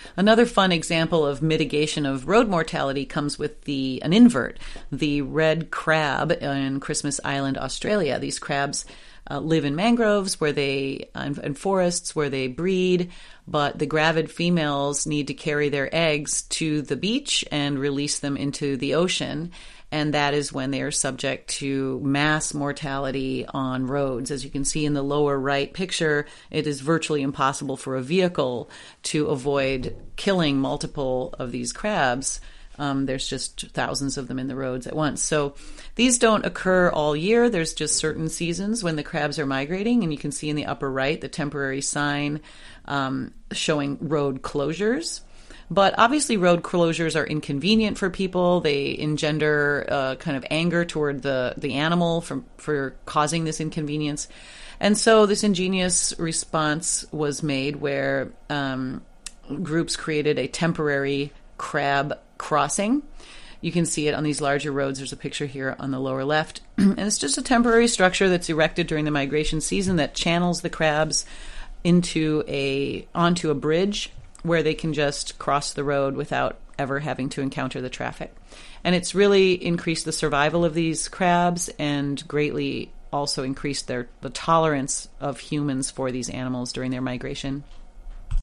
Another fun example of mitigation of road mortality comes with an invert, the red crab in Christmas Island, Australia. These crabs live in mangroves and forests where they breed, but the gravid females need to carry their eggs to the beach and release them into the ocean. And that is when they are subject to mass mortality on roads. As you can see in the lower right picture, it is virtually impossible for a vehicle to avoid killing multiple of these crabs. There's just thousands of them in the roads at once. So these don't occur all year. There's just certain seasons when the crabs are migrating. And you can see in the upper right the temporary sign showing road closures. But obviously road closures are inconvenient for people. They engender kind of anger toward the animal for causing this inconvenience. And so this ingenious response was made where groups created a temporary crab crossing. You can see it on these larger roads. There's a picture here on the lower left. And it's just a temporary structure that's erected during the migration season that channels the crabs onto a bridge where they can just cross the road without ever having to encounter the traffic. And it's really increased the survival of these crabs and greatly also increased the tolerance of humans for these animals during their migration.